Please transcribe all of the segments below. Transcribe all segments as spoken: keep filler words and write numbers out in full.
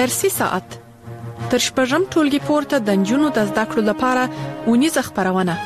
فارسي ساعت تر شپږم ټولګي پورته د نجونو د زده کړو لپاره ونیزه خپرونه.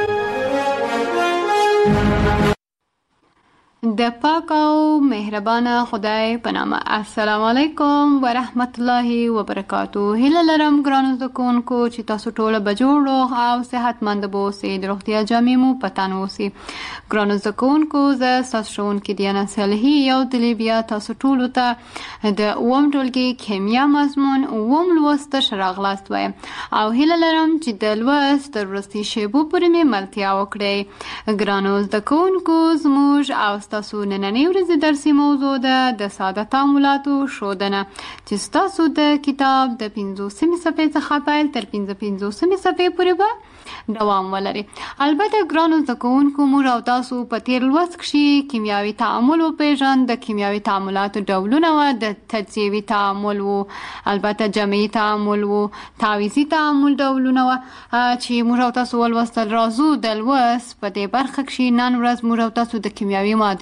د پاک او مهربانه خدای په نامه. السلام علیکم ورحمت الله وبرکاتو. هیله لرم ګرانو زده کوونکو چې تاسو ټول به جوړ او صحتمند اوسئ، د روغتیا جامې مو په تن اوسي. ګرانو زده کوونکو، زه ستاسو ښوونکې دیانا صالحي یو ځل بیا تاسو ټولو ته د اووم ټولګي کیمیا مضمون اووم لوست ته ښه راغلاست وایم او هیله لرم چې د لوست تر وروستي شیبو پورې مې ملتیا وکړئ. ګرانو زده کوونکو، زموږ او ستاسو نننۍ ورځې درسي موضوع ده د ساده تعاملاتو ښودنه، چې ستاسو د کتاب د پنځوسمې صفحې څخه پیل تر پنځه پنځوسمې صفحې پورې به دوام ولري. البته ګرانو زده کوونکو، موږ او تاسو په تیر لوست کښې کیمیاوي تعامل وپېژند، د کیمیاوي تعاملاتو ډولونه وه، د تجزیوي تعامل و، البته جمعي تعامل و، تعویضي تعامل ډولونه وه چې موږ او تاسو ولوستل. راځو د لوست په دې برخه کښې نن ورځ موږ او تاسو د کیمیاوي معادلو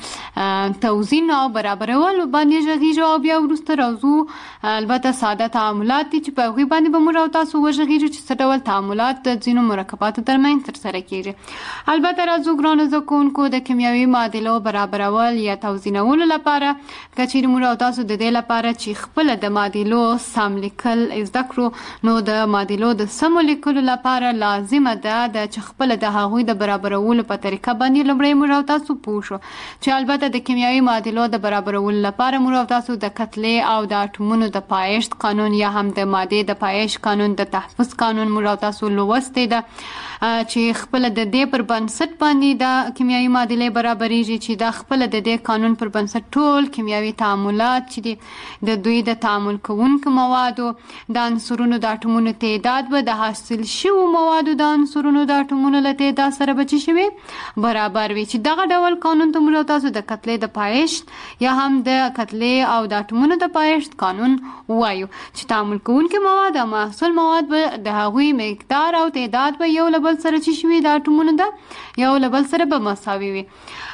توزین او برابرول باندې غږیږو او بیا وروسته راځو البته ساده تعاملات دي چې په هغوی باندې به موږ او تاسو وغږیږو چې څه ډول تعاملات د ځینو مرکباتو ترمنځ ترسره کیږي. البته راځو ګرانو زده کوونکو د کیمیاوي معادلو برابرول یا توزینولو لپاره که چیرې موږ او تاسو د دې لپاره چې خپله د معادلو سم لیکل زده کړو، نو د معادلو د سمو لیکلو لپاره لازمه ده چې خپله د هغوی د برابرولو په طریقه باندې لومړی موږ او تاسو پوه شو، چې البته د کیمیاوي معادلو د برابرولو لپاره موږ او تاسو د کتلې او د اټومونو د پایښت قانون یا هم د مادې د پایښت قانون، د تحفظ قانون موږ او تاسو لوستی ده چې خپله د دې پر بنسټ باندې د کیمیاوي معادلې برابریږي، چې دا خپله د دې قانون پر بنسټ ټول کیمیاوي تعاملات چې دي د دوی د تعامل کوونکو موادو د عنصرونو د اټومونو تعداد به د حاصل شوو موادو د عنصرونو د اټومونو له تعداد سره به څه شوي برابر وي، چې دغه ډول قانون ته موږ تاسو د کتلې د پایښت یا هم د کتلې او د اټومونو د پایښت قانون وایو، چې تعامل کوونکي مواد او محصول مواد به د هغوی مقدار او تعداد به یو له بل سره چې شوي د اټومونو ده یو له بل سره به مساوي وي.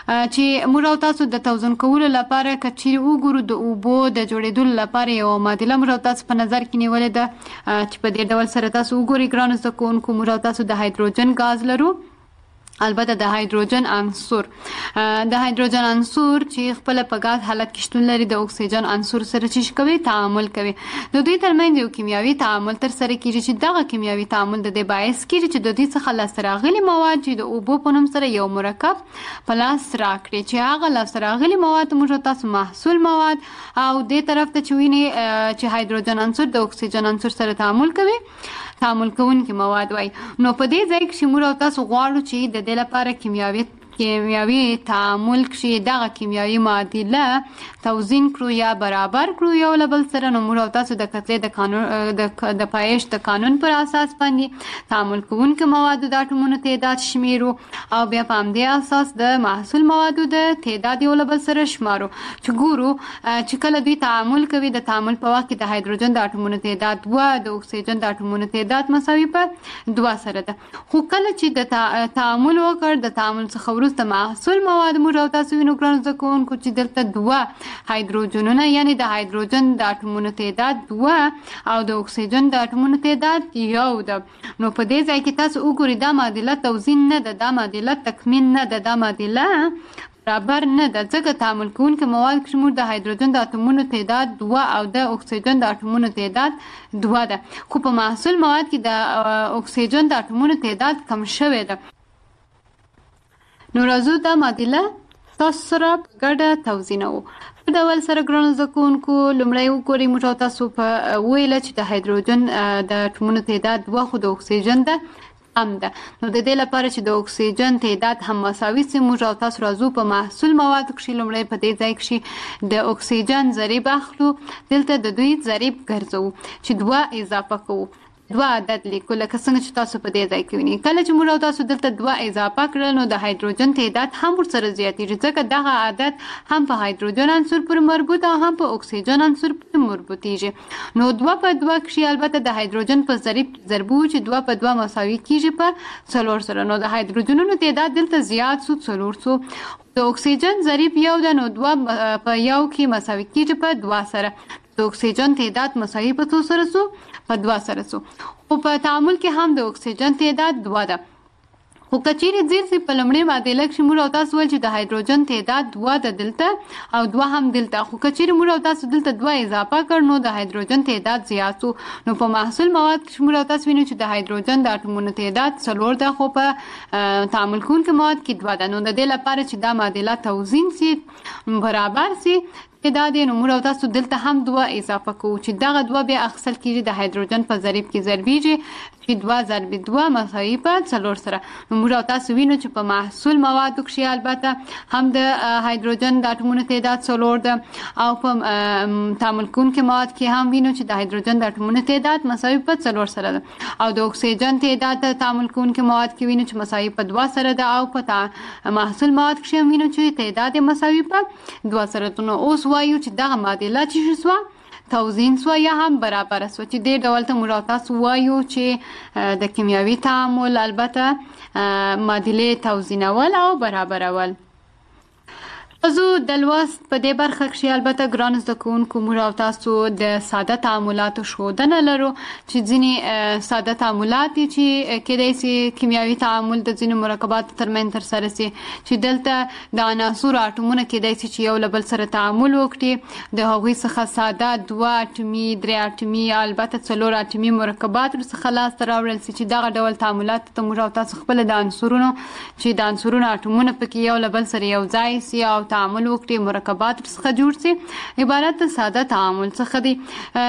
چې موږ او تاسو د توزن کولو لپاره که چیرې وګورو د اوبو د جوړېدلو لپاره یوه معادله موږ او تاسو په نظر کې نیولې ده چې په دې ډول سره تاسو وګورئ ګرانو زده کوونکو، موږ او تاسو د هایدروجن ګاز لرو، البته د هایدروجن عنصر د هایدروجن عنصر چې خپل په ګاز حالت کې شتون لري د اکسیجن عنصر سره چې کوي تعامل کوي، د دوی ترمنځ یو کیمیاوي تعامل ترسره کیږي چې دغه کیمیاوي تعامل د دې باعث کیږي چې د دوی څخه لاسته راغلي مواد چې د اوبو په نوم سره یو مرکب په لاس راکړي، چې هغه لاسته راغلي مواد موږ تاسو محصول مواد او دې طرف ته چې ویني چې هایدروجن عنصر د اکسیجن عنصر سره تعامل کوي تعامل کوونکي مواد وای. نو په دې ځای کې موږ تاسو غواړو چې د دې لپاره کیمیاوي کیمیاوي تعامل کښې دغه کیمیاوي معادله توزین کړو یا برابر کړو یو له بل سره، نو موږ تاسو د کتلې د قانون د پایښت د قانون پر اساس باندې تعامل کوونکو موادو د اټومونو تعداد شمیرو او بیا په همدې اساس د محصول موادو د تعداد یو له بل سره شمارو، چې ګورو چې کله دوی تعامل کوي د تعامل په وخت کې د هایدروجن د اټومونو تعداد دوه، د اکسیجن د اټومونو تعداد مساوي په دوه سره ده. خو کله چې د تعامل وکړ د تعامل څخه وروسته محصول مواد موږ او تاسو وینو ګرانو زده کوونکو چې دلته دوه هایدروجنونه یعنی د هایدروجن د اټومونو تعداد دوه او د اکسیجن د اټومونو تعداد یو ده. نو په دې ځای کې تاسو وګورئ دا معادله توزین نه ده، دا معادله تکمیل نه ده، دا معادله برابر نه ده، ځکه تعامل کوونکي مواد کې موږ د هایدروجن د اټومونو تعداد دوه او د اکسیجن د اټومونو تعداد دوه ده، خو په محصول مواد کې د اکسیجن د اټومونو تعداد کم شوی ده. نو راځو دا معادله تاسو سره په ګډه توزینوو. په ډول سره ګرانو زده کوونکو لومړی وګورئ موږ تاسو په ویله چې د هایدروجن د اټومونو تعداد دوه خو د اکسیجن ده کم ده، نو د دې لپاره چې د اکسیجن تعداد هم مساوي سي موږ او تاسو راځو په محصول موادو کښې لومړی په دې ځای کښې د اکسیجن ضریب اخلو، دلته د دوی ضریب ګرځوو چې دوه اضافه کوو، دوه عدد لیکو لکه څنګه چې تاسو په دې ځای کې وینئ. کله چې موږ تاسو دلته دوه اضافه کړل نو د هایدروجن تعداد هم ورسره زیاتېږي، ځکه دغه عدد هم په هایدروجن عنصر پورې مربوط او هم په اکسیجن عنصر پورې مربوطېږي. نو دوه په دوه کښې البته د هایدروجن په ضریب ضربو چې دوه په دوه مساوي کېږي په څلور سره، نو د هایدروجنونو تعداد دلته زیات سو څلور سو، د اکسیجن ضریب یو ده نو دوه په یو کې مساوي کېږي په دوه سره، د اکسیجن تعداد مساوي په څو سره سو په دوه سره سو او په تعامل کې هم د اکسیجن تعداد دوه ده. خو کچیرې زیر سي په لمړۍ معادله کې موږ او تاسو ول چې د هایدروجن تعداد دوه د دلته او دوه هم دلته، خو کچیرې موږ او تاسو دلته دوه اضافه کړ نو د هایدروجن تعداد زیات شو. نو په محصول مواد کې موږ او تاسو وینو چې د هایدروجن د اټومونو تعداد څلور ده، خو په تعامل کوونکو مواد کې دوه ده. نو د دې لپاره چې دا معادله توزین سي برابر سي تعداد نو موږ او تاسو دلته هم دوه اضافه کوو چې دغه دوه بیا اخیستل کېږي د هایدروجن په ضریب کې ضربیږي چې دوه ضرب دوه مساوي په څلور سره. نو موږ او تاسو وینو چې په محصول موادو کې البته هم د هایدروجن د اټومونو تعداد څلور ده او په تعامل کوونکو مواد کې هم وینو چې د هایدروجن د اټومونو تعداد مساوي په څلور سره ده او د اکسیجن تعداد د تعامل کوونکو مواد کې وینو چې مساوي په دوه سره ده او په محصول مواد کې هم وینو چې تعداد مساوي په دوه سره ده. نو اوس وایو چې دغه معادله چې شو توزین سو یا هم برابر سو چې دې ډول ته موږ تاسو وایو چې د کیمیاوي تعامل البته معادله توزینول او برابرول. زه د لوست په دې برخه کې البته ګران زده کوونکو موږ او تاسو د ساده تعاملاتو ښودنه لرو چې ځینې ساده تعاملات دي چې کېدای شي کیمیاوي تعامل د ځینو مرکباتو ترمنځ ترسره شي چې دلته د عناصرو اټومونه کېدای شي چې یو له بل سره تعامل وکړي، د هغوی څخه ساده دوه اټومي درې اټومي البته څلور اټومي مرکبات ورڅخه لاسته راوړل شي چې دغه ډول تعاملات ته موږ او تاسو خپل د عنصرونو چې د عنصرونو اټومونه پکې یو له بل سره یو ځای شي او تعامل وکړي مرکبات څخه جوړ شي عبارت د ساده تعامل څخه دي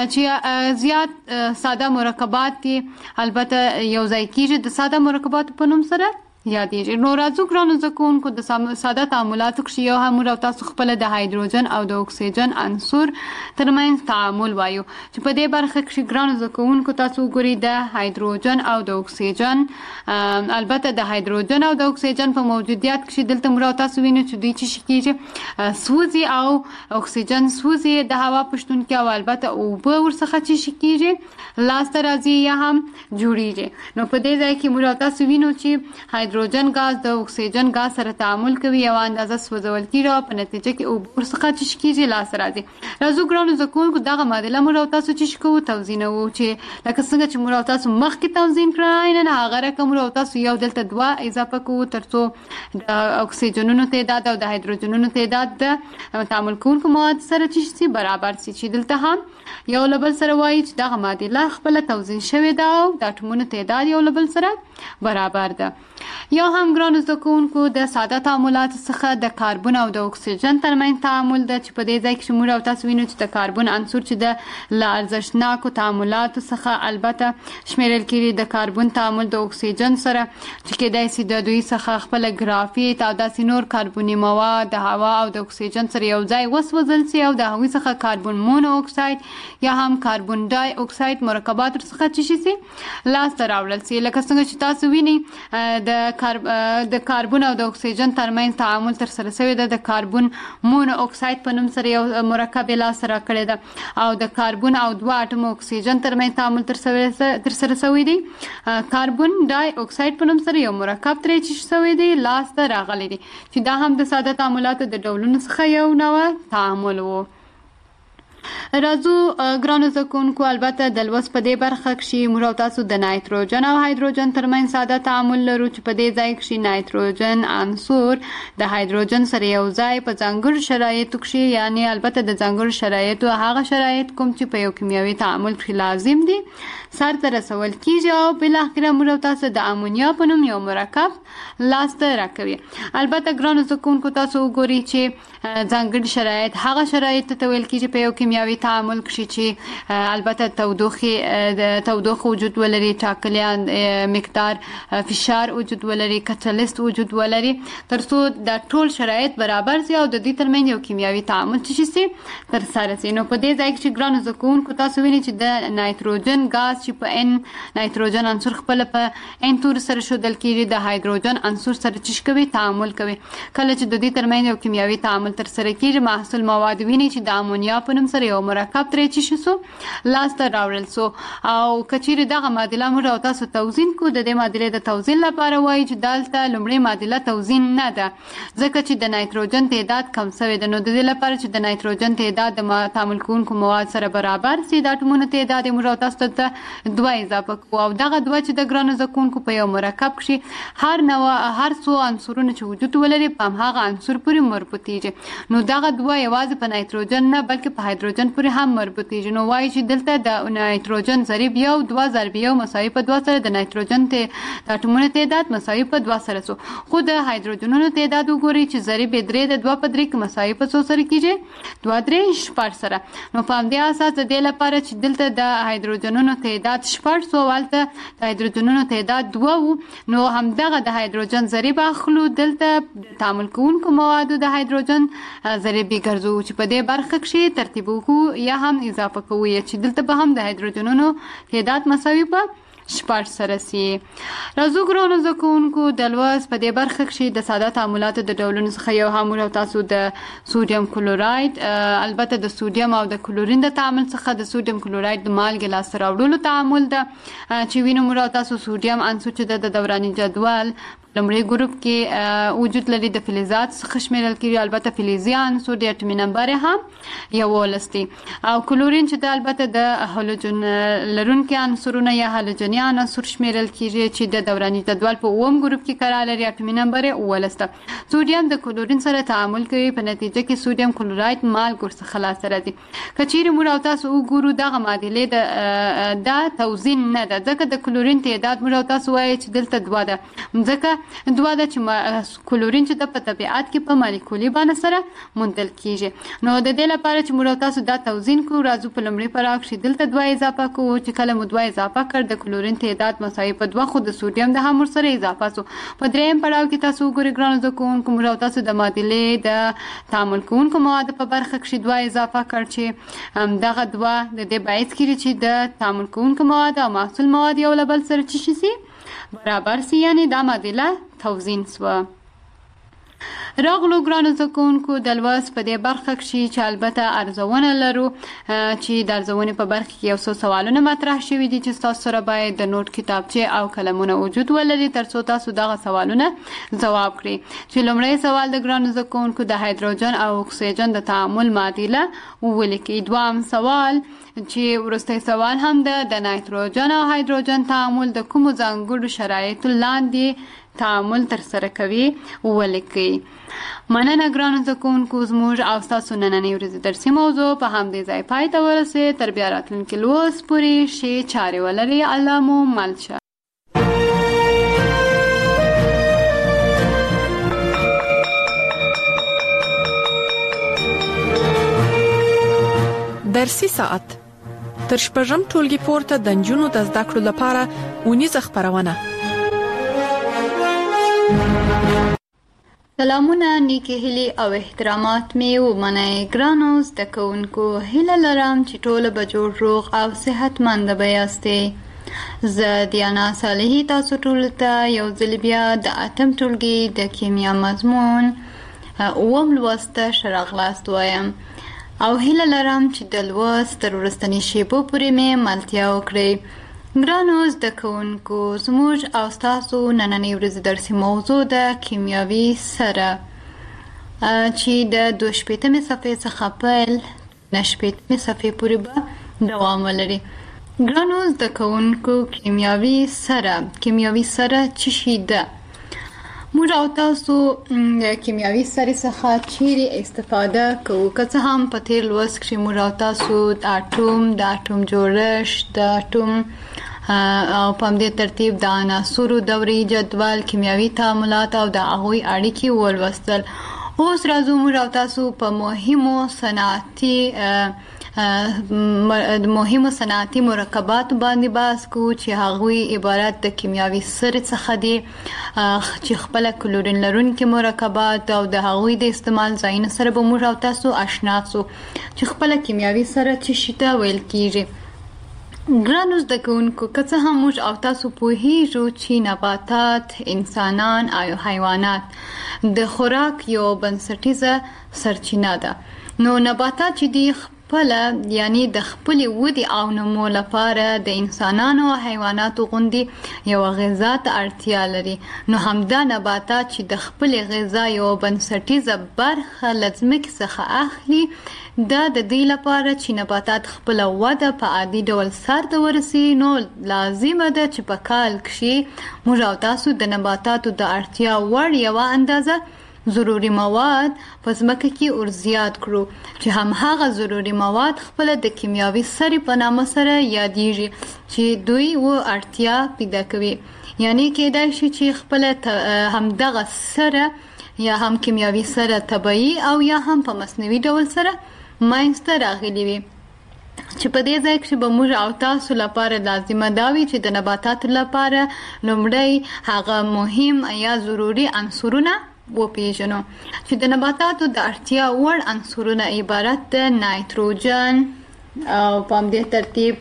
چې زیات ساده مرکبات دي البته یو ځای کېږي د ساده مرکبات په نوم سره یادېږي. نو راځو ګرانو زده کوونکو د ساده تعاملاتو کې یو هم موږ او تاسو خپل د هایدروجن او د اکسیجن عنصر ترمنځ تعامل وایو چې په دې برخه کې ګرانو زده کوونکو تاسو وګورئ د هایدروجن او د اکسیجن البته د هایدروجن او د اکسیجن په موجودیت کې دلته موږ او تاسو وینو چې دوی چې کېږي سوزي او اکسیجن سوزي د هوا پشتون کې او البته اوبه ورڅخه چې کېږي لاسته راځي یا هم جوړیږي. نو په دې ځای کې موږ او تاسو وینو چې هایدروجن غاز د اکسیجن غاز سره تعامل کوي یو اندازه سوځول کیږي او په نتیجه کې اوبه ورڅخه چې کېږي لاسته راځي. راځو ګرانو زده کوونکو دغه معادله موږ او تاسو چې کوو توزینوو چې لکه څنګه چې موږ او تاسو مخکې توزین کړی نه هغه رقم موږ او تاسو یو دلته دوه اضافه کوو ترڅو د اکسیجنونو تعداد او د هایدروجنونو تعداد د تعامل کوونکو مواد سره چې برابر شي چې دلته هم یو له بل سره وایي چې دغه معادله خپله توزین شوې ده او د اټومونو تعداد یو له بل سره برابر ده. یا هم ګرانو زده کوونکو د ساده تعاملاتو څخه د کاربن او د اکسیجن ترمنځ تعامل ده چې په دې ځای کې موږ او تاسو وینو چې د کاربن عنصر چې د له ارزښتناکو تعاملاتو څخه البته شمیرل کېږي د کاربن تعامل د اکسیجن سره چې کېدای شي د دوی څخه خپله ګرافیت او داسې نور کاربني مواد د هوا او د اکسیجن سره یو ځای وسوځل شي او د هغوی څخه کاربن مونو اکساید یا هم کاربن ډای اکساید مرکبات ورڅخه چې شي لاسته راوړل شي. لکه څنګه چې تاسو وینئ د د کاربن او د اکسیجن ترمنځ تعامل تر سره شوی ده. د کاربن مونو اکساید په نوم سره یو مرکب لاسته راکړی ده او د کاربن او دوه اټوم اکسیجن ترمنځ تعامل تر سره شوی دی. کاربن ډای اکساید په نوم سره یو مرکب ترې چې شوی دی لاسته راغلی دی چې دا هم د ساده تعاملاتو د ډولونو څخه یو نوع تعامل و. راځو ګرانو زده کوونکو البته د لوست په دې برخه کې موږ او تاسو د نایتروجن او هایدروجن ترمنځ ساده تعامل لرو چې په دې ځای کې نایتروجن عنصر د هایدروجن سره یو ځای په ځانګړو شرایطو کې یعنی البته د ځانګړو شرایطو هغه شرایط کوم چې په یو کیمیاوي تعامل کې لازم دي سرته رسول کیږي او بالاخره موږ او تاسو د امونیا په نوم یو مرکب لاسته راکوي. البته ګرانو زده کوونکو تاسو وګورئ چې ځانګړي شرایط هغه شرایط ته ویل کیږي په یو کیمیاوي تعامل کې چې البته تودوخه د تودوخه وجود ولري، ټاکلي مقدار فشار وجود ولري، کاتالیست وجود ولري ترڅو د ټول شرایط برابر شي او د دې ترمنځ یو کیمیاوي تعامل چې شي تر سره شي. نو په دې ځای کې ګرانو زده کوونکو تاسو وینئ چې د نایتروجن غاز چې په ان نایتروجن عنصر خپل په ان تور سره شودل کیږي د هایدروجن عنصر سره چش کوي تعامل کوي. کله چې د دې ترمنځ یو کیمیاوي تعامل تر سره کیږي محصول مواد ویني چې د امونیا په نوم سره یو مرکب ترې چش شو لاس ته راوړل سو او کچیر دغه معادله موږ او تاسو توزین کو. د دې معادلې د توزین لپاره وایي چې دلته لومړی معادله توزین نه ده ځکه چې د نایتروجن تعداد کم شوی ده. نو د دې لپاره چې د نایتروجن تعداد د تعامل کوونکو مواد سره برابر سي د اټومونو تعداد موږ او تاسو ته دوه اضافه کوو او دغه دوه چې د ګرانو زکونکو په یو مرکب کې هر نوع هر څو عنصرونه چې وجود ولري په هماغه عنصر پورې مربوطیږي. نو دغه دوه یوازې په نایتروجن نه بلکې په هایدروجن پورې هم مربوطیږي. نو وایي چې دلته د نایتروجن ضریب یو دوه ضرب یو مساوي په دوه سره د نایتروجن ته د اټومونو تعداد مساوي په دوه سره سو. خو د هایدروجنونو تعداد وګورئ چې ضریب درې د دوه په درې کې مساوي په څو سره کیږي دوه درې شپږ سره. نو په همدې اساس د دې لپاره چې دلته د هایدروجنونو تعداد شپږ سو ولته د هایدروجنونو تعداد دوه وو نو همدغه د هایدروجن ضریب اخلو دلته تعامل کوونکو موادو د هایدروجن ضریب ګرځو چې په دې برخه کې ترتیب وکړو یا هم اضافه کوو چې دلته به هم د هایدروجنونو تعداد مساوي په شپږ سره سي. راځو ګرانو زده کوونکو د لوست په دې برخه کې د ساده تعاملاتو د ډولونو څخه یو هم او تاسو د سوډیم کلوراید البته د سوډیم او د کلورین د تعامل څخه د سوډیم کلوراید د مالګې لاسته راوړلو تعامل ده چې وینو موږ تاسو سوډیم عنصر چې د دوراني جدول لمړی ګروپ کې وجود لري د فلزات څخه شمیرل کیږي. البته فلزي عنصر د اټومي نمبر هم یوولس دی او کلورین چې د البته د هالوجن لرونکي عنصرونه یا هالوجني عنصر شمیرل کیږي چې د دوراني جدول په اووم ګروپ کې قرار لري اټومي نمبر اوولس ده. سوډیم د کلورین سره تعامل کوي په نتیجه کې سوډیم کلوراید مالګ ورڅخه لاسته راځي. کچیر موږ او تاسو وګورو دغه معادلې د د توزین نه ده ځکه د کلورین تعداد موږ او تاسو وایي چې دلته دوه ده ځکه دوه ده چې کلورین چې د په طبیعت کې په مالیکولي بڼه سره موندل کیږي. نو د دې لپاره چې موږ تاسو دا توزین کوو راځو په لومړي پړاو کې دلته دوه اضافه کوو چې کله مو دوه اضافه کړ د کلورین تعداد مساوي په دوه خو د سوډیم د هم سره اضافه سو. په دریم پړاو کې تاسو وګورئ ګرانو زده کوونکو موږ تاسو د معادلې د تعامل کوونکو مواد په برخه کې دوه اضافه کړ چې دغه دوه د دې باعث کیږي چې د تعامل کوونکو مواد او محصول مواد یو له بل سره چی شي برابر سي یعنی دا معادله توزین سوه. راغلو ګرانو زده کوونکو د لوست په دې برخه کې چې البته ارزونه لرو چې د ارزونې په برخه کې یو څو سوالونه مطرح شوي دي چې تاسو سره باید د نوٹ کتابچې او قلمونه وجود ولري ترڅو تاسو دغه سوالونه ځواب کړئ. چې لومړی سوال د ګرانو زده کوونکو د هایدروجن او اکسیجن د تعامل معادله ولیکئ. دویم سوال چې وروستی سوال هم ده د نایتروجن او هایدروجن تعامل د کومو ځانګړو شرایطو لاندې تعامل تر سره کوي ولیکئ. مننه ګرانو زده کوونکو زموږ او ستاسو نننۍ ورځې درسي موضوع په همدې ځای پای ته ورسېد. تر بیا راتلونکي لوست پورې ښې چارې ولرئ. الله مو مل شه. درسي ساعت تر شپږم ټولګي پورته د نجونو د زده کړو لپاره اونیزه خپرونه. سلامونه نیکی هیلی او احترامات می ومنئ ګرانو زده کوونکو. هیله لرم چې ټوله به جوړ روغ او صحتمند به یاستئ. زه دیانا صالحي تاسو ټولو ته یو ځل بیا د اتم ټولګي د کیمیا مضمون اووم لوست ته ښه راغلاست وایم او هیله لرم چې د لوست تر وروستنۍ شیبو پورې مې ملتیا وکړئ. ګرانو زده کوونکو زموږ او ستاسو نننۍ ورځې درسي موضوع د کیمیاوي سره چې د دوه شپېتمې صفحې څخه پیل نه شپېتمې صفحې پورې به دوام ولري. ګرانو زده کوونکو کیمیاوي سره کیمیاوي سره څه شی ده؟ موږ او تاسو د کیمیاوي سرې څخه چیرې استفاده کوو؟ که څه هم په تیر لوست کې موږ او تاسو د اټوم د اټوم جوړښت د اټوم او په همدې ترتیب د عناصرو دوري جدول کیمیاوي تعاملات او د هغوی اړیکې ولوستل. اوس راځو موږ او تاسو په مهمو صنعتي د مهمو صنعتي مرکباتو باندې بحث کوو چې هغوی عبارت د کیمیاوي سرې څخه دي چې خپله کلورین لرونکي مرکبات او د هغوی د استعمال ځایونو سره به موږ او تاسو اشنا سو چې خپله کیمیاوي سره څه شي ته ویل کیږي. ګرانو زده کوونکو، که څه هم موږ او تاسو پوهیږو چې نباتات، انسانان او حیوانات د خوراک یو بنسټیزه سرچینه ده، نو نباتات چې دی خپله یعنی د خپلې ودې او نمو لپاره د انسانانو او حیواناتو غوندې یوه غذا ته اړتیا لري. نو همدا نباتات چې د خپلې غذا یوه بنسټیزه برخه له ځمکې څخه اخلي، دا د دې لپاره چې نباتات خپله وده په عادي ډول سر ته ورسي، نو لازمه ده چې په کال کښې موږ او تاسو د نباتاتو د اړتیا وړ یوه اندازه ضروري مواد په ځمکه کې ور زیات کړو، چې همهغه ضروري مواد خپله د کیمیاوي سرې په نامه سره یادیږي چې دوی و اړتیا پیدا کوي. یعنی کېدای شي چې خپله همدغه سره یا هم کیمیاوي سره طبیعي او یا هم په مصنوعي ډول سره منځته راغلي وي، چې په دې ځای کې به موږ او تاسو لپاره لازمه دا وي چې د نباتاتو لپاره لومړی هغه مهم یا ضروري عنصرونه وپیژنو، چې د نباتاتو د اړتیا وړ عنصرونه عبارت د نایتروجن او په همدې ترتیب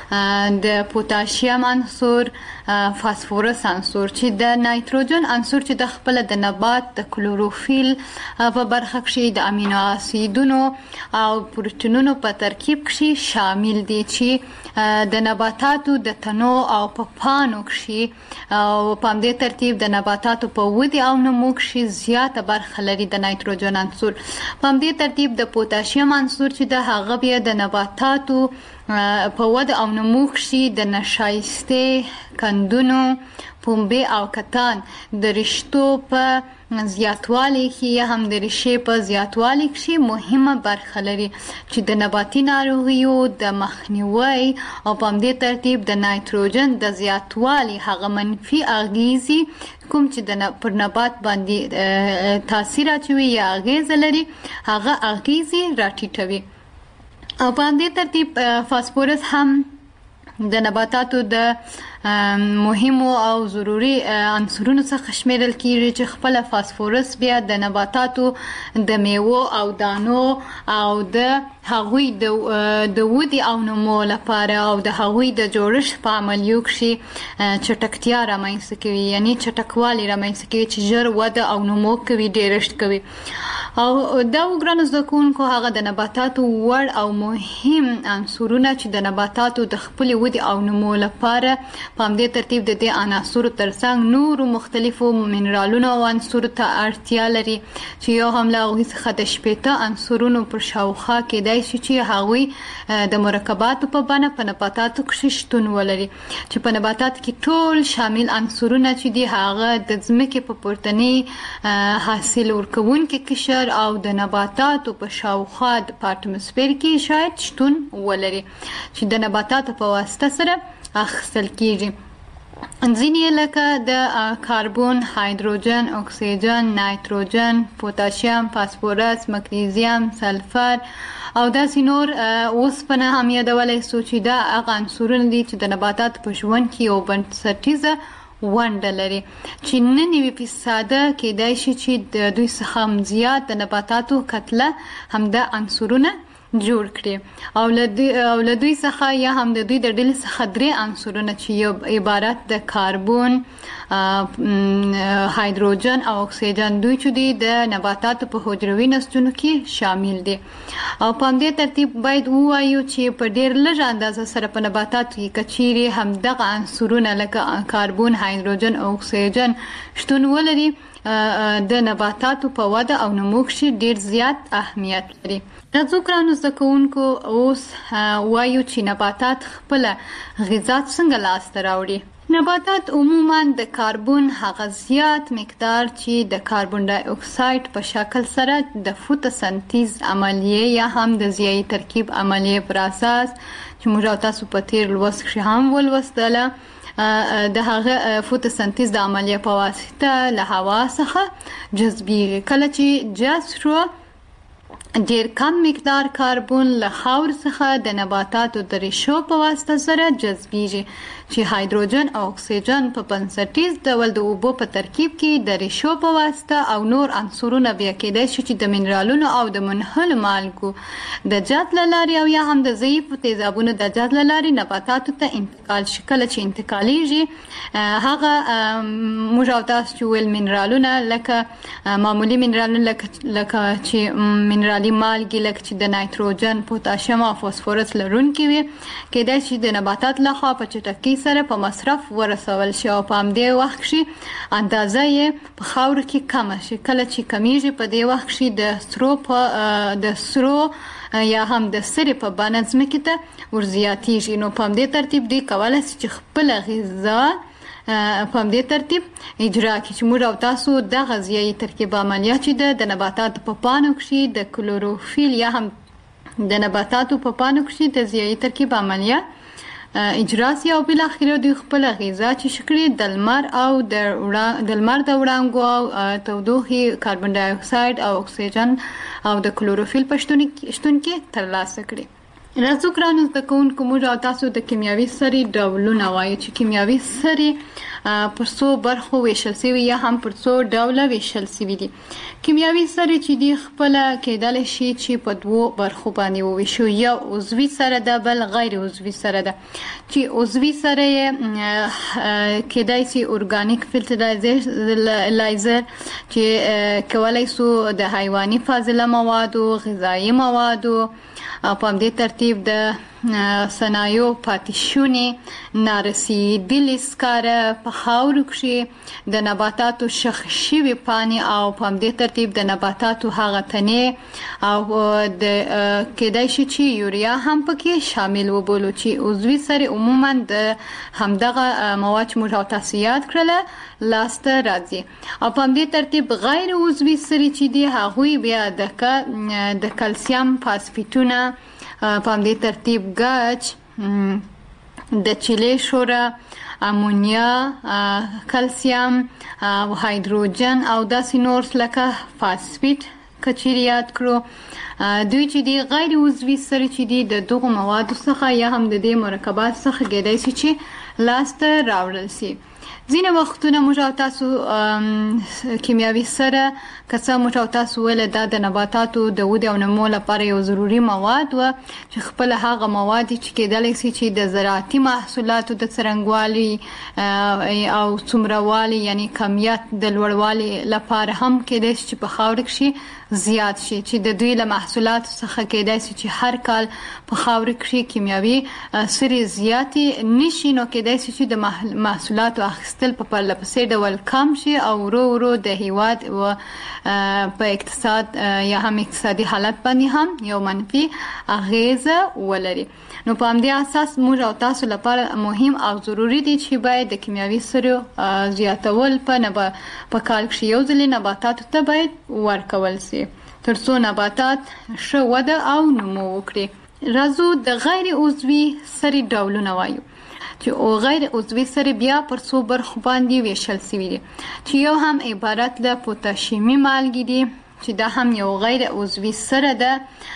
د پوتاشیم عنصر، فاسفورس عنصر، چې د نایتروجن عنصر چې د خپله د نبات د کلوروفیل په برخه کښې د امینو اسیدونو او پروتینونو په ترکیب کښې شامل دي، چې د نباتاتو د تنو او په پاڼو کښې او په همدې ترتیب د نباتاتو په ودې او نمو کښې زیاته برخه لري د نایتروجن عنصر. په همدې ترتیب د پوتاشیم عنصر چې د هغه بیا د نباتاتو په وده او نمو کښې د نشایستې کندونو، پنبې او کتان د رشتو په زیاتوالي کې یا هم د ریښې په زیاتوالي کښې مهمه برخه لري، چې د نباتي ناروغیو د مخنیوي او په همدې ترتیب د نایتروجن د زیاتوالي هغه منفي اغیزې کوم چې د پر نبات باندې تاثیر اچوي یا اغیزه لري، هغه اغیزې راټیټوي. او په همدې ترتیب فاسفورس هم د نباتاتو د مهمو او ضروري عنصرونو څخه شمیرل کیږي، چې خپله فاسفورس بیا د نباتاتو د میوو او دانو او د هغوی د ودې او نمو لپاره او د هغوی د جوړښت په عملیو کښې چټکتیا رامنځته کوي، یعنی چټکوالی رامنځته کوي چې ژر وده او نمو کوي، ډیرښت کوي. او دا ګرانو زده کوونکو هغه د نباتاتو وړ او مهم عنصرونه چې د نباتاتو د خپلې ودې او نمو لپاره په همدې ترتیب د دې عناصرو ترڅنګ نورو مختلفو منرالونو او عنصرو ته اړتیا لري، چې یو هم له هغوی څخه د شپېته عنصرونو پر شاوخوا کېدای شي چې هغوی د مرکباتو په بڼه په نباتاتو کښې شتون ولري، چې په نباتاتو کې ټول شامل عنصرونه چې دي هغه د ځمکې په پورتني حاصل ورکوونکي قشر او د نباتاتو په شاوخوا په اټموسفیر کې شاید شتون ولري، چې د نباتاتو په واسطه سره اخیستل کیږي. ځینې لکه د کاربون، هایدروجن، اکسیجن، نایتروجن، پوتاشیم، فاسفورس، مګنیزیم، سلفر او داسې نور. اوسپنه هم یادولی سو چې دا هغه عنصرونه دي چې د نباتاتو په ژوند کې یو بنسټیزه ونډه لري، چې نه نوي فیصده کېدای شي چې د دوی څخه هم زیات د نباتاتو کتله همدا عنصرونه جوړ کړي، او له دوی څخه یا هم د دوی د ډلې څخه درې عنصرونه چې یو عبارت د کاربون، هایدروجن او اکسیجن، دوی چې دي د نباتاتو په حجروي نسجونو کې شامل دي. او په همدې ترتیب باید ووایو چې په ډېر لږ اندازه سره په نباتاتو کې که چیرې همدغه عنصرونه لکه کاربون، هایدروجن او اکسیجن شتون ولري، د نباتاتو په وده او نمو کښې ډېر زیات اهمیت لري. راځو ګرانو زده کوونکو اوس وایو چې نباتات خپله غذا څنګه لاسته راوړي. نباتات عموما د کاربون هغه زیات مقدار چې د کاربون ډای اکساید په شکل سره د فوتوسنتیز عملیې یا هم د ضیایي ترکیب عملیې پر اساس چې موږ او تاسو په تیر لوست کښې هم ولوستله، د هغه فوتوسنتیز د عملیې په واسطه له هوا څخه جذبیږي. کله چې جذب شو ډېر کم مقدار کاربون له خاورې څخه د نباتاتو د ریښو په واسطه سره جذبیږي، چې هایدروجن او اکسیجن په بنسټیز ډول د اوبو په ترکیب کې د ریشو په واسطه او نور عنصرونه بیا کېدای شي چې د منرالونو او د منحلو مالګو د جذب له لارې او یا هم د ضعیفو تیزابونو د جذب له لارې نباتاتو ته انتقال شي. کله چې انتقالیږي هغه موږ او تاسو چې ویل منرالونه لکه معمولی منرالونه لکه لکه چې منرالي مالګې لکه چې د نایتروجن، پوتاشیم او فوسفورس لرونکي وي کېدای شي د نباتات لخوا په چټکۍ سره په مصرف ورسول شي او په همدې وخت کې اندازه یې په خاورو کې کمه شي. کله چې کمیږي په دې وخت کې د سرو په د سرو یا هم د سرې په بڼه ځمکې ته ورزیاتېږي. نو په همدې ترتیب دوی کولی شي چې خپله غذا په همدې ترتیب اجرا کړي چې موږ او تاسو د غذایي ترکیب عملیه چې ده د نباتاتو په پاڼو کښې د کلوروفیل یا هم د نباتاتو په پاڼو کښې د غذایي ترکیب عملیه اجرا سي او بالاخره دوی خپله غذا چې شکړي د لمر او د لمر د وړانګو او تودوخې کاربن ډای اکساید او اکسیجن او د کلوروفیل په شتون کې ترلاسه کړي. راځو ګرانو زده کوونکو موږ او تاسو د کیمیاوي سرې ډولونه وایو چې کیمیاوي سرې پر څو برخو ویشل سوي یا هم پر څو ډوله ویشل سوي دي. کیمیاوي سرې چې دي خپله کېدلی شي چې په دوو برخو باندې وویشو، یو عضوي سره ده بل غیر عضوي سره ده. چې عضوي سره یې کېدای شي ارګانیک فرټیلایزر چې کولی سو د حیواني فاضله موادو، غذایي موادو په همدې ترتیب د صنایعو پاتې شونې، نارسیدلې سکاره په خاورو کښې د نباتاتو شخ شوي پاڼې او په همدې ترتیب د نباتاتو هغه تنې او د کېدای شي چې یوریا هم پکې شامل وبولو چې عضوي سرې عموما د همدغه مواد چې موږ او تاسو یاد کړله لاسته راځي. او په همدې ترتیب غیر عضوي سرې چې دي هغوی بیا د د کلسیم فاسفیټونه په همدې ترتیب ګچ، د چیلې شوره، امونیا، کلسیم او هایدروجن او داسې نور لکه فاسفیټ که چیرې یاد کړو دوی چې دي غیر عضوي سرې چې دي د دغو موادو څخه یا هم د دې مرکبات څخه کېدای شي چې لاسته راوړل سي. ځینې وختونه موږ او تاسو کیمیاوي سره که څه موږ او تاسو ویله دا د نباتاتو د ودې او نمو لپاره یو ضروري مواد وه چې خپله هغه مواد چې کېدلی سي چې د زراعتي محصولاتو د څرنګوالي او څومرهوالي یعنی کمیت د لوړوالي لپاره هم کېدای شي چې په خاوره کښې زیات شي چې د دوی له محصولاتو څخه کېدای شي چې هر کال په خاوره کښې کیمیاوي سرې زیاتې نشي نو کېدای شي چې د محصولاتو اخیستل په پرله پسې ډول کم شي او ورو ورو د هیواد و په اقتصاد یا هم اقتصادي حالت باندې هم یو منفي اغیزه ولري. نو په همدې اساس موږ او تاسو لپاره مهم او ضروري دي چې باید د کیمیاوي سرو زیاتول په په کال کښې یو ځلې نباتاتو ته باید ورکول سي تر څو نباتات ښه وده او نمو وکړي. راځو د غیر عضوي سرې ډولونه وایو چې غیر عضوي سرې بیا پر څو برخو باندې ویشل سوي دي چې یو هم عبارت له پوتاشیمي مالګې دي چې دا هم یو غیر عضوي سره ده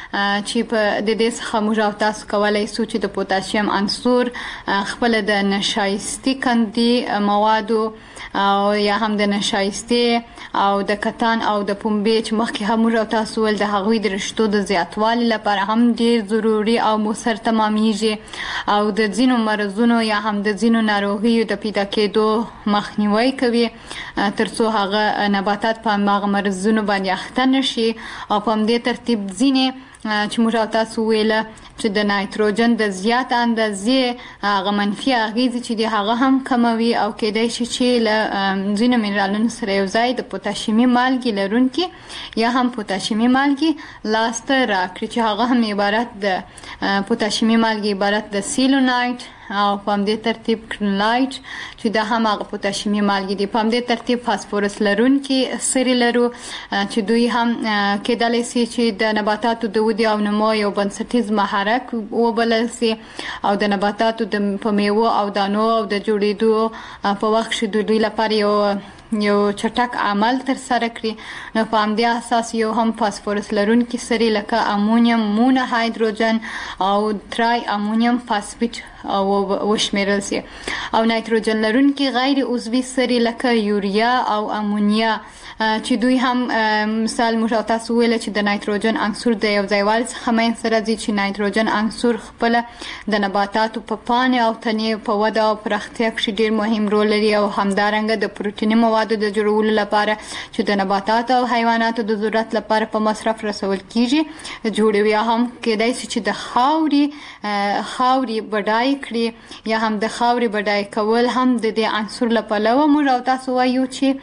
چې په د دې څخه موږ او تاسو کولی سو چې د پوتاشیم عنصر خپله د نشایستي کندي موادو او یا هم د نشایستې او د کتان او د پنبې چې مخکې هم موږ او تاسو ویل د هغوی د رشتو د زیاتوالي لپاره هم ډېر ضروري او مؤثر تمامیږي او د ځینو مرضونو یا هم د ځینو ناروغیو د پیدا کېدو مخنیوی کوي تر څو هغه نباتات په هماغه مرضونو باندې اخته نشي. او په همدې ترتیب ځینې چې موږ او تاسو ویله چې د نایتروجن د زیات اندازې هغه منفي اغیزې چې دي هغه هم کموي او کېدای شي چې له ځینو منرالونو سره یو ځای د پوتاشیمي مالګې لرونکي یا هم پوتاشیمي مالګې لاسته راکړي چې هغه هم عبارت د پوتاشیمي مالګې عبارت د سیلونایټ او په همدې ترتیب کرنلایټ چې دا هم هغه پوتاشیمي مالګې دي. په همدې ترتیب فاسفورس لرونکي سرې لرو چې دوی هم کېدلی سي چې د نباتاتو د ودې او نمو یو بنسټیز محرک وبلل سي او د نباتاتو د په میوو او دانو او د جوړېدو په وخت کښې د دوی لپاره یو یو چټک عمل ترسره کړي نو په همدې اساس یو هم فاسفورس لرونکي سرې لکه امونیم مونه هایدروجن او ترای امونیم فاسفیټ وشمیرل سي او نایتروجن لرونکي غیر عضوي سرې لکه یوریا او امونیا چې دوی هم مثال موږ تاسو ویل چې د نایتروجن عنصر د یو ځایوالي څخه منځته راځي چې نایتروجن عنصر خپل د نباتاتو په پاڼې او تنې په وده او پراختیا کې ډیر مهم رول لري او همدارنګه د پروتیني موادو د جوړولو لپاره چې د نباتاتو او حیواناتو د ضرورت لپاره په مصرف رسول کیږي جوړوي هم کېدای شي چې د خاوري خاوري بډای کړي یا هم د خاوري بډای کول هم د دې عنصر لپاره موږ تاسو وایو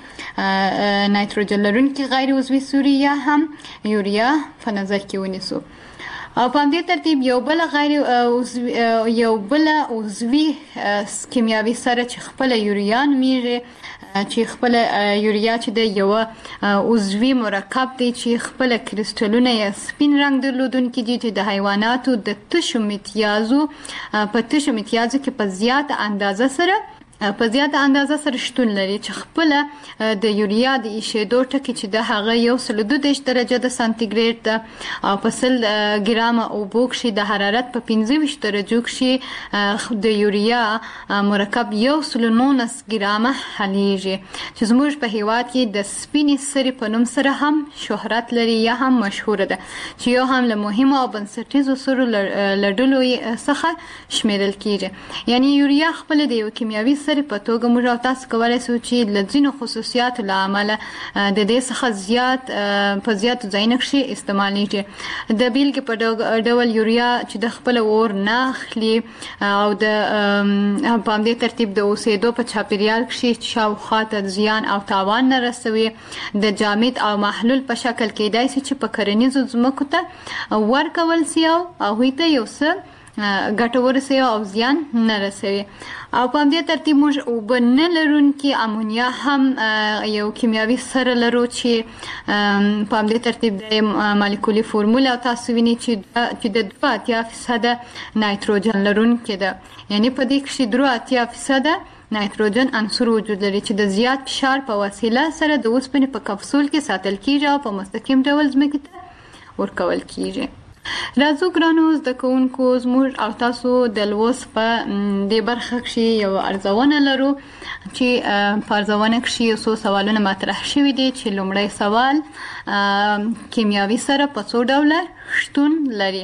چې نایتروجن لرونکي غیر عضوي سوري یا هم یوریا په نظر کې ونیسو او په همدې ترتیب یو بل غیر عضوي یو بل عضوي کیمیاوي سره چې خپل یوریا نومیږي چې خپل یوریا چې د یو عضوي مرکب دی چې خپل کریسټلونه یا سپین رنګ درلودونکي دي چې د حیواناتو د تشو امتیازو په تشو امتیازو کې په زیاته اندازه سره په زیاته اندازه سره شتون لري چې خپل د یوریا د ایشېدو ټکي چې د هغه یو سل دوه دېرش درجه د سانتیګریډ ده او په سل ګرامه اوبو کښې د حرارت په پنځه ویشت درجو کښې د یوریا مرکب یو سل نولس ګرامه حلیږي چې زموږ په هیواد کې د سپینې سرې په نوم سره هم شهرت لري یا هم مشهوره ده چې یو هم له مهمو او بنسټیزو سرو له ډلو څخه شمیرل کیږي یعنی یوریا خپل د یو کیمیاوي سره په توګه موږ او تاسو کولای شو چې له ځینو خصوصیاتو له امله د دې څخه زیات په زیاتو ځایونو کې استعمالیږي د بیلګې په ډول یوریا چې د خپل اور نه اخلي او د په همدې ترتیب د اوسېدو په چاپیریال کې شاوخوا ته زیان او تاوان نه رسوي د جامد او محلول په شکل کېدای شي چې په کرنیزو ځمکو ته ورکول سي او هغوی ته یو څه ګټه ورسوي او زیان نه رسوي او په همدې ترتیب موږ اوبه نه لرونکي امونیا هم یو کیمیاوي سره لرو چې په همدې ترتیب د مالیکولي فورمول او تاسو وینئ چې د دوه اتیا فیصده نایتروجن لرونکې ده یعنی په دې کښې درې اتیا فیصده نایتروجن عنصر وجود لري چې د زیات فشار په وسیله سره د اوسپنې په کپسول کې ساتل کیږي او په مستقیم ډول ځمکې ته ورکول کیږي راځو ګرانو زده کوونکو زموږ او تاسو د لوست په دې برخه کښې یو ارزونه لرو چې په ارزونه کښې یو څو سوالونه مطرح شوي دي چې لومړی سوال کیمیاوي سره په څو ډوله شتون لري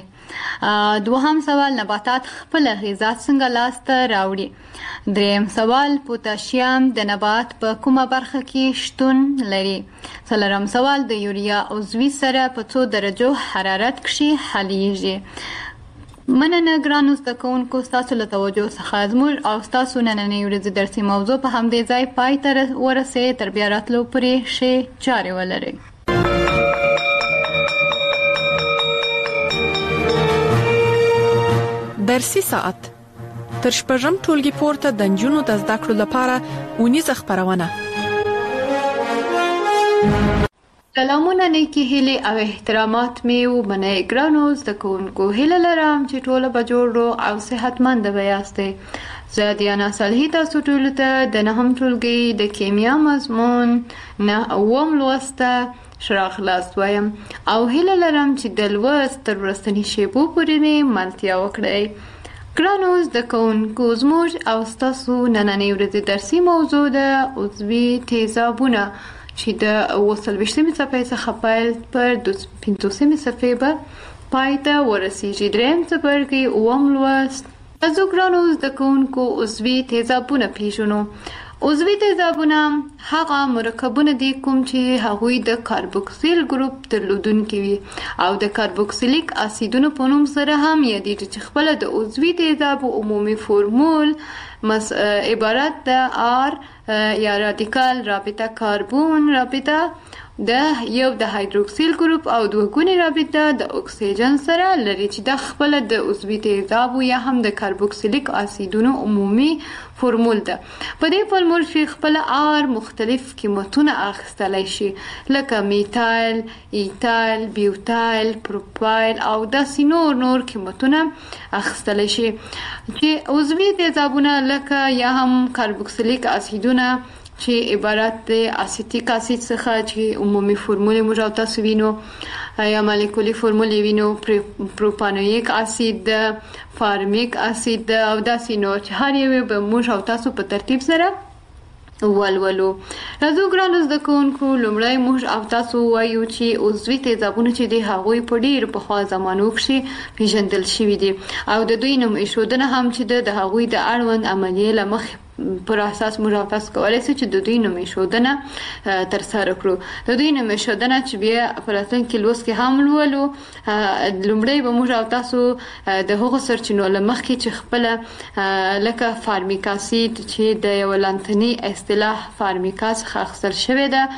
دوهم سوال نباتات خپل غذا څنګه لاسته راوړي دریم سوال پوتاشیم د نبات په کومه برخه کې شتون لري څلورم سوال د یوریا عضوي سره په څو درجو حرارت کښې حلیږي مننه ګرانو زده کوونکو ستاسو له توجه څخه زموږ او ستاسو نننۍ ورځې درسي موضوع په همدې ځای پای ته ورسېد تر بیا راتلو پورې ښې چارې ولرئ درسي ساعت تر شپږم ټولګي پورته د نجونو د زده کړو لپاره اونیزه خپرونه سلامونه نیکی هیلې او احترامات مې ومنئ ګرانو زده کوونکو هیله لرم چې ټوله به جوړ او صحتمنده به یاستئ زه دیانا صالحي تاسو ټولو ته د نهم ټولګي د کیمیا مضمون نه اووم لوسته ښه راغلاست وایم او هیله لرم چې د لوست تر وروستني شیبو پورې مې ملتیا وکړئ ګرانو زده کوونکو زموږ او ستاسو نننۍ ورځې درسي موضوع ده عضوي تیزابونه چې د اووه څلوېښتمې صفحې څخه پیل پر پنځوسمې صفحې به پای ته ورسیږي دریم څپرکی اووم لوست راځو ګرانو زده کوونکو عضوي تیزابونه پیژنو عضوي تیزابونه هغه مرکبونه دي کوم چې هغوی د کاربوکسیل ګروپ درلودونکي وي او د کاربوکسیلیک اسیدونو په نوم سره هم یادېږي چې خپله د عضوي تیزابو عمومي فورمول عبارت د آر یا رادیکال رابطه کاربون رابطه د یو د هایدروکسیل ګروپ او دوه ګونې رابطه د اکسیجن سره لري چې د خپل د عضوي تیزابو یا هم د کاربوکسیلیک اسیدونو عمومي فورمول ده په دې فورمول کې خپل آر مختلف قیمتونه اخیستلی شي لکه میتایل ایتایل بیوتایل پروپایل او داسې نور نور قیمتونه اخیستلی شي چې عضوي تیزابونه لکه یا هم کاربوکسیلیک اسیدونه چې عبارت د اسیتیک اسید څخه چې عمومي فرمول موږ او تاسو وینو یا مالیکولي فرمول وینو پروپانویک اسید فارمیک اسید او داسې نور چې هر یو به موږ او تاسو په ترتیب سره ولولو. راځو ګرانو زده کوونکو لومړی موږ او تاسو وایو چې عضوي تیزابونه چې دي هغوی په ډېر پخوا زمانو کښې پیژندل شوي دي او د دوی نوم ایښودنه هم چې د هغوی د اړوند عملیې له مخې پر اساس موږ او تاسو کولی شو چې د دوی نوم ایښودنه ترسره کړو. د دوی نوم ایښودنه چې بیا په راتلونکي لوست کې هم لولو. لومړی به موږ او تاسو د هغو سرچینو له مخکې چې خپله لکه فارمیک اسید چې د یوه لاندنۍ اصطلاح فارمیکا څخه اخیستل شوې ده